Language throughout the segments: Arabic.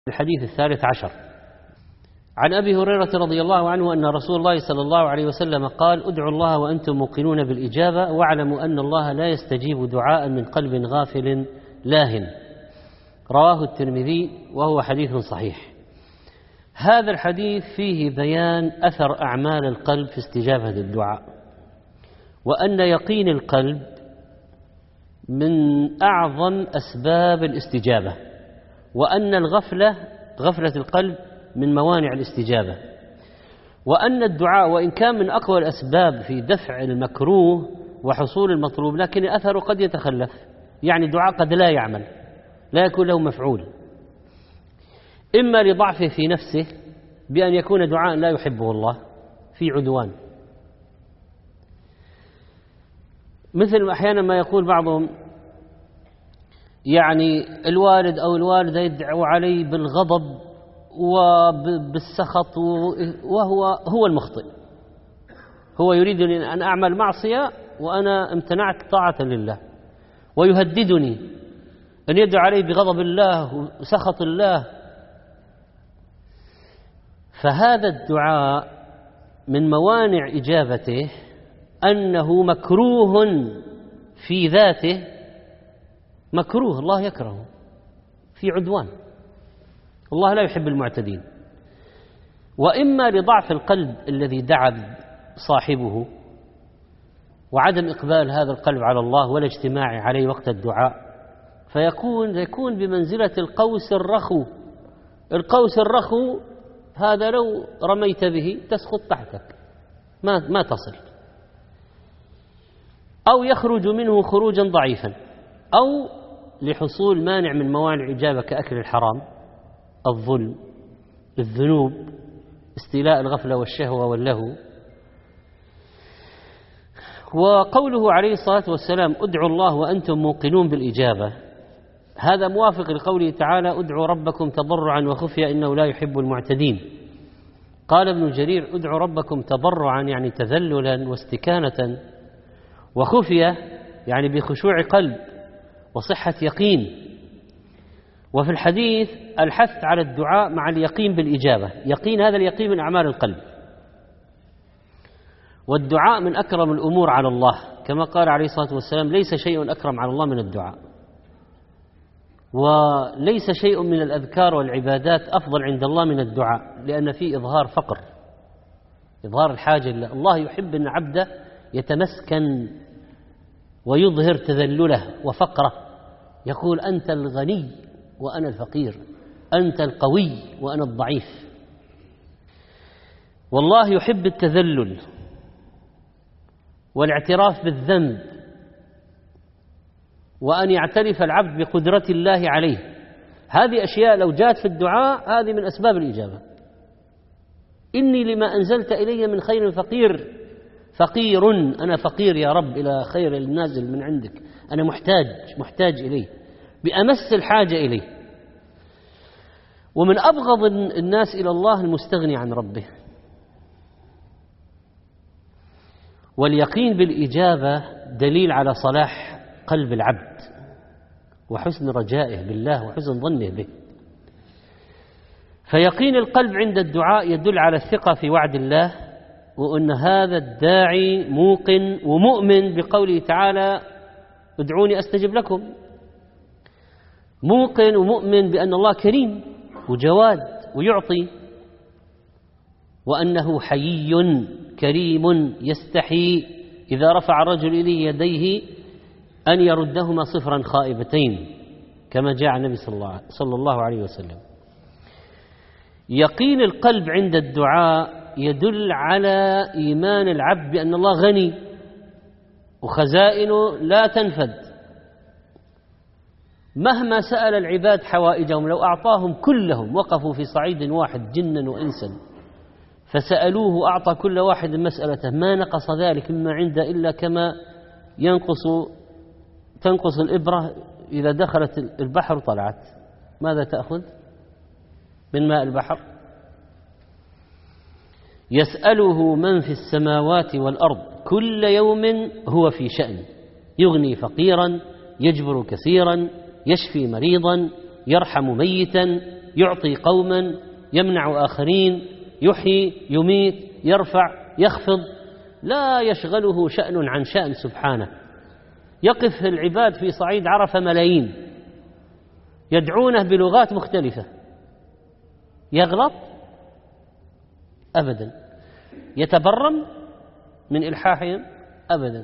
الحديث 13 عن أبي هريرة رضي الله عنه أن رسول الله صلى الله عليه وسلم قال: ادعوا الله وأنتم موقنون بالإجابة، واعلموا أن الله لا يستجيب دعاء من قلب غافل لاهٍ. رواه الترمذي وهو حديث صحيح. هذا الحديث فيه بيان أثر أعمال القلب في استجابة الدعاء، وأن يقين القلب من أعظم أسباب الاستجابة، وأن غفلة القلب من موانع الاستجابة، وأن الدعاء وإن كان من أقوى الأسباب في دفع المكروه وحصول المطلوب، لكن أثره قد يتخلف. يعني الدعاء قد لا يعمل، لا يكون له مفعول، إما لضعفه في نفسه بأن يكون دعاء لا يحبه الله، في عدوان، مثل أحيانا ما يقول بعضهم يعني الوالد أو الوالدة يدعو علي بالغضب وبالسخط، وهو المخطئ، هو يريدني أن أعمل معصية وأنا امتنعت طاعة لله، ويهددني أن يدعو علي بغضب الله وسخط الله. فهذا الدعاء من موانع إجابته أنه مكروه في ذاته، مكروه، الله يكرهه، في عدوان، الله لا يحب المعتدين. وإما لضعف القلب الذي دعا صاحبه وعدم إقبال هذا القلب على الله ولا اجتماع عليه وقت الدعاء، فيكون بمنزلة القوس الرخو. القوس الرخو هذا لو رميت به تسقط تحتك، ما تصل، أو يخرج منه خروجا ضعيفا، أو لحصول مانع من موانع الإجابة كأكل الحرام، الظلم، الذنوب، استيلاء الغفلة والشهوة واللهو. وقوله عليه الصلاة والسلام: ادعوا الله وأنتم موقنون بالإجابة، هذا موافق لقوله تعالى: ادعوا ربكم تضرعا وخفيا إنه لا يحب المعتدين. قال ابن جرير: ادعوا ربكم تضرعا يعني تذللا واستكانة، وخفية يعني بخشوع قلب وصحة يقين. وفي الحديث الحث على الدعاء مع اليقين بالإجابة، يقين هذا اليقين من أعمال القلب، والدعاء من أكرم الأمور على الله، كما قال عليه الصلاة والسلام: ليس شيء أكرم على الله من الدعاء، وليس شيء من الأذكار والعبادات أفضل عند الله من الدعاء، لأن فيه إظهار فقر، إظهار الحاجة لله. الله يحب أن عبده يتمسكن ويظهر تذلله وفقره، يقول: أنت الغني وأنا الفقير، أنت القوي وأنا الضعيف. والله يحب التذلل والاعتراف بالذنب، وأن يعترف العبد بقدرة الله عليه. هذه أشياء لو جاءت في الدعاء هذه من أسباب الإجابة. إني لما أنزلت إلي من خير فقير، أنا فقير يا رب إلى خير النازل من عندك، أنا محتاج إليه بأمس الحاجة إليه. ومن أبغض الناس إلى الله المستغني عن ربه. واليقين بالإجابة دليل على صلاح قلب العبد وحسن رجائه بالله وحسن ظنه به. فيقين القلب عند الدعاء يدل على الثقة في وعد الله، وأن هذا الداعي موقن ومؤمن بقوله تعالى: ادعوني أستجب لكم، موقن ومؤمن بأن الله كريم وجواد ويعطي، وأنه حيي كريم يستحي إذا رفع الرجل إليه يديه أن يردهما صفرا خائبتين، كما جاء النبي صلى الله عليه وسلم. يقين القلب عند الدعاء يدل على إيمان العبد بأن الله غني وخزائنه لا تنفد، مهما سأل العباد حوائجهم لو أعطاهم كلهم وقفوا في صعيد واحد جنا وإنسا فسألوه أعطى كل واحد مسألته ما نقص ذلك مما عنده إلا كما تنقص الإبرة إذا دخلت البحر طلعت. ماذا تأخذ من ماء البحر؟ يسأله من في السماوات والأرض كل يوم هو في شأن، يغني فقيرا، يجبر كثيرا، يشفي مريضا، يرحم ميتا، يعطي قوما، يمنع آخرين، يحيي، يميت، يرفع، يخفض، لا يشغله شأن عن شأن سبحانه. يقف العباد في صعيد عرفة ملايين يدعونه بلغات مختلفة، يغلط؟ أبدا. يتبرم من إلحاحهم؟ أبدا.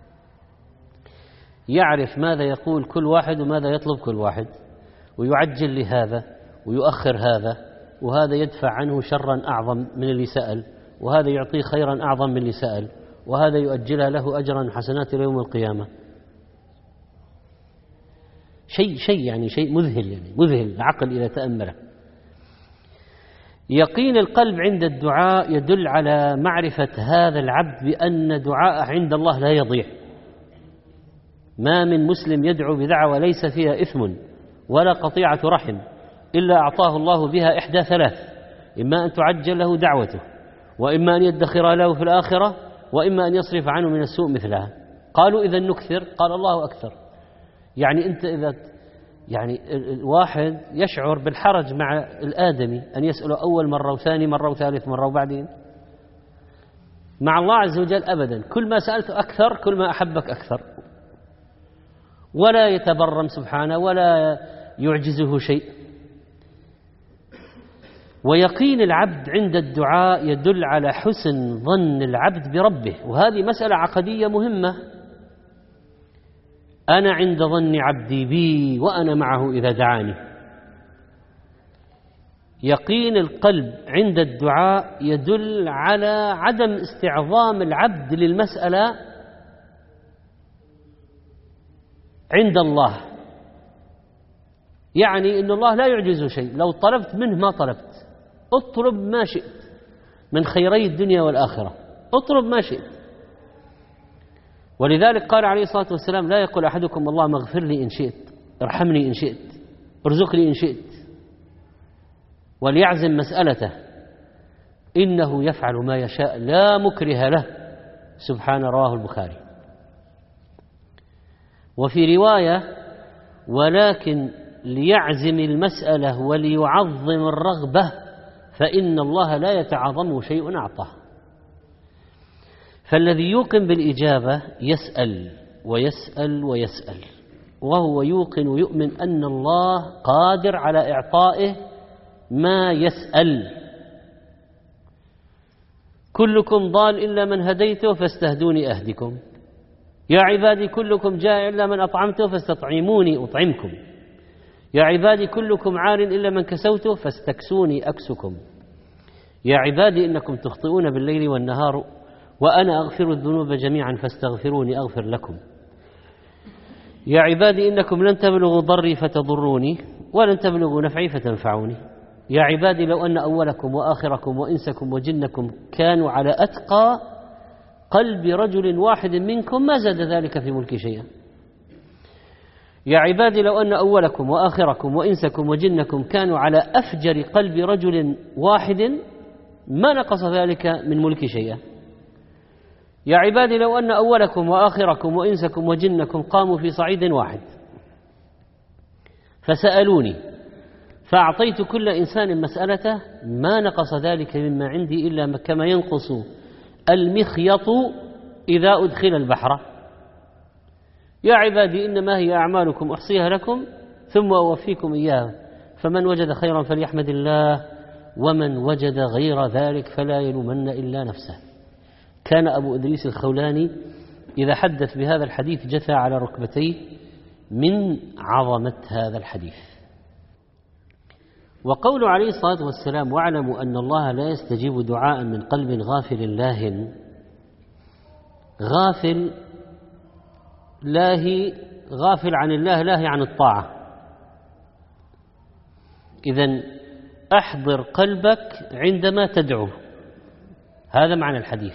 يعرف ماذا يقول كل واحد وماذا يطلب كل واحد، ويعجل لهذا ويؤخر هذا، وهذا يدفع عنه شرا أعظم من اللي سأل، وهذا يعطيه خيرا أعظم من اللي سأل، وهذا يؤجلها له أجرا حسنات يوم القيامة. شيء مذهل، يعني مذهل العقل إذا تأمله. يقين القلب عند الدعاء يدل على معرفة هذا العبد بأن دعاءه عند الله لا يضيع. ما من مسلم يدعو بدعوة ليس فيها إثم ولا قطيعة رحم إلا أعطاه الله بها إحدى ثلاث: إما أن تعجل له دعوته، وإما أن يدخر له في الآخرة، وإما أن يصرف عنه من السوء مثلها. قالوا إذا نكثر؟ قال الله أكثر. يعني أنت إذا الواحد يشعر بالحرج مع الآدمي أن يسأله أول مرة وثاني مرة وثالث مرة، وبعدين مع الله عز وجل أبدا، كل ما سألته أكثر كل ما أحبك أكثر، ولا يتبرم سبحانه ولا يعجزه شيء. ويقين العبد عند الدعاء يدل على حسن ظن العبد بربه، وهذه مسألة عقدية مهمة. أنا عند ظن عبدي بي وأنا معه إذا دعاني. يقين القلب عند الدعاء يدل على عدم استعظام العبد للمسألة عند الله، يعني أن الله لا يعجزه شيء. لو طلبت منه ما طلبت، اطلب ما شئت من خيري الدنيا والآخرة، اطلب ما شئت. ولذلك قال عليه الصلاة والسلام: لا يقول أحدكم اللهم اغفر لي إن شئت، ارحمني إن شئت، ارزقني إن شئت، وليعزم مسألته، إنه يفعل ما يشاء لا مكره له. سبحان، رواه البخاري. وفي رواية: ولكن ليعزم المسألة وليعظم الرغبة، فإن الله لا يتعظم شيء أعطاه. فالذي يوقن بالإجابة يسأل ويسأل ويسأل، وهو يوقن ويؤمن أن الله قادر على إعطائه ما يسأل. كلكم ضال إلا من هديته فاستهدوني أهدكم، يا عبادي كلكم جائع إلا من أطعمته فاستطعموني أطعمكم، يا عبادي كلكم عار إلا من كسوته فاستكسوني أكسكم، يا عبادي إنكم تخطئون بالليل والنهار وأنا أغفر الذنوب جميعا فاستغفروني أغفر لكم، يا عبادي إنكم لن تبلغوا ضري فتضروني ولن تبلغوا نفعي فتنفعوني، يا عبادي لو أن أولكم وآخركم وإنسكم وجنكم كانوا على أتقى قلب رجل واحد منكم ما زاد ذلك في ملكي شيئا، يا عبادي لو أن أولكم وآخركم وإنسكم وجنكم كانوا على أفجر قلب رجل واحد ما نقص ذلك من ملكي شيئا، يا عبادي لو أن أولكم وآخركم وإنسكم وجنكم قاموا في صعيد واحد فسألوني فأعطيت كل إنسان مسألته ما نقص ذلك مما عندي إلا كما ينقص المخيط إذا أدخل البحر، يا عبادي إنما هي أعمالكم أحصيها لكم ثم أوفيكم إياها، فمن وجد خيرا فليحمد الله ومن وجد غير ذلك فلا يلومن إلا نفسه. كان أبو إدريس الخولاني إذا حدث بهذا الحديث جثى على ركبتيه من عظمة هذا الحديث. وقول عليه الصلاة والسلام: واعلموا أن الله لا يستجيب دعاء من قلب غافل لاهٍ، غافل لاهي، غافل عن الله لاهي عن الطاعة. إذن أحضر قلبك عندما تدعو، هذا معنى الحديث.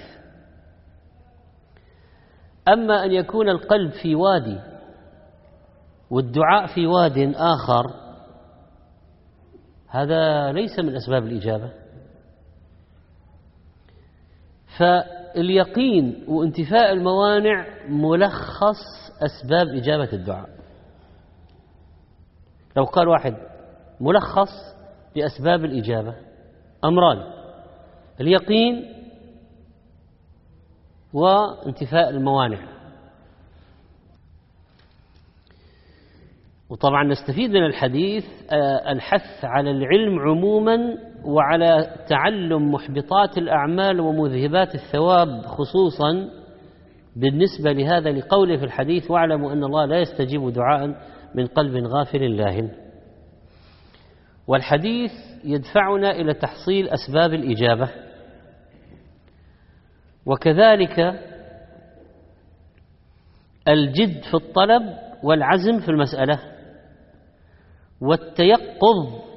أما أن يكون القلب في وادي والدعاء في واد آخر هذا ليس من أسباب الإجابة. فاليقين وانتفاء الموانع ملخص أسباب إجابة الدعاء. لو قال واحد ملخص لأسباب الإجابة أمران: اليقين وانتفاء الموانع. وطبعا نستفيد من الحديث الحث على العلم عموما وعلى تعلم محبطات الأعمال ومذهبات الثواب خصوصا بالنسبة لهذا لقوله في الحديث: واعلموا أن الله لا يستجيب دعاء من قلب غافل لاهٍ. والحديث يدفعنا إلى تحصيل أسباب الإجابة، وكذلك الجد في الطلب والعزم في المسألة والتيقظ